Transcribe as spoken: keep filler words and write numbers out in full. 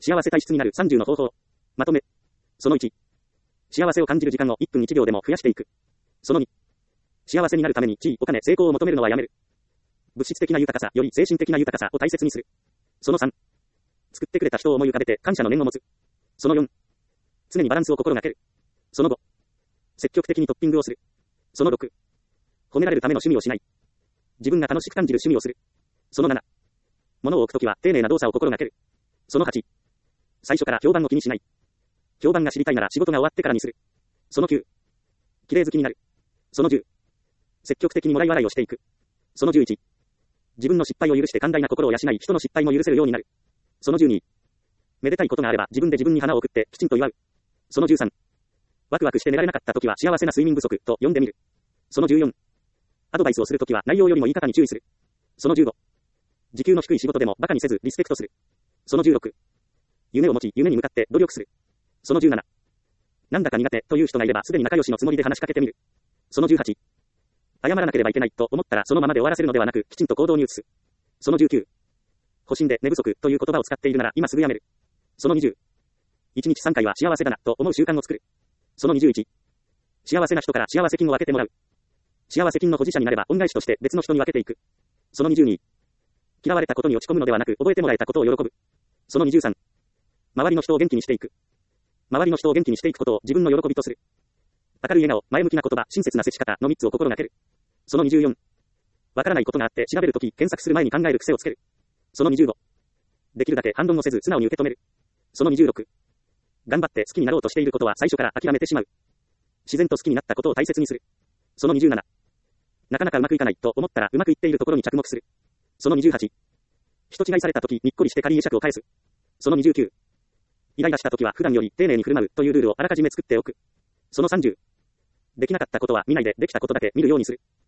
幸せ体質になるさんじゅうの方法。まとめ。そのいち。幸せを感じる時間をいっぷんいちびょうでも増やしていく。そのに。幸せになるために地位、お金、成功を求めるのはやめる。物質的な豊かさより精神的な豊かさを大切にする。そのさん。作ってくれた人を思い浮かべて感謝の念を持つ。そのよん。常にバランスを心がける。そのご。積極的にトッピングをする。そのろく。褒められるための趣味をしない。自分が楽しく感じる趣味をする。そのなな。物を置くときは丁寧な動作を心がける。そのはち。最初から評判を気にしない。評判が知りたいなら仕事が終わってからにする。そのきゅう。綺麗好きになる。そのじゅう。積極的にもらい笑いをしていく。そのじゅういち。自分の失敗を許して寛大な心を養い人の失敗も許せるようになる。そのじゅうに。めでたいことがあれば自分で自分に花を送ってきちんと祝う。そのじゅうさん。ワクワクして寝られなかった時は幸せな睡眠不足と呼んでみる。そのじゅうよん。アドバイスをするときは内容よりも言い方に注意する。そのじゅうご。時給の低い仕事でも馬鹿にせずリスペクトする。そのじゅうろく。夢を持ち夢に向かって努力する。そのじゅうなな。なんだか苦手という人がいればすでに仲良しのつもりで話しかけてみる。そのじゅうはち。謝らなければいけないと思ったらそのままで終わらせるのではなくきちんと行動に移す。そのじゅうきゅう。保身で寝不足という言葉を使っているなら今すぐやめる。そのにじゅう。いちにちさんかいは幸せだなと思う習慣を作る。そのにじゅういち。幸せな人から幸せ金を分けてもらう。幸せ金の保持者になれば恩返しとして別の人に分けていく。そのにじゅうに。嫌われたことに落ち込むのではなく覚えてもらえたことを喜ぶ。そのにじゅうさん。周りの人を元気にしていく。周りの人を元気にしていくことを自分の喜びとする。明るい笑顔、前向きな言葉、親切な接し方のみっつを心がける。そのにじゅうよん。わからないことがあって調べるとき検索する前に考える癖をつける。そのにじゅうご。できるだけ反論をせず素直に受け止める。そのにじゅうろく。頑張って好きになろうとしていることは最初から諦めてしまう。自然と好きになったことを大切にする。そのにじゅうなな。なかなかうまくいかないと思ったらうまくいっているところに着目する。そのにじゅうはち。人違いされたときにっこりして仮会釈を返す。そのにじゅうきゅう。イライラしたときは普段より丁寧に振る舞うというルールをあらかじめ作っておく。そのさんじゅう。できなかったことは見ないでできたことだけ見るようにする。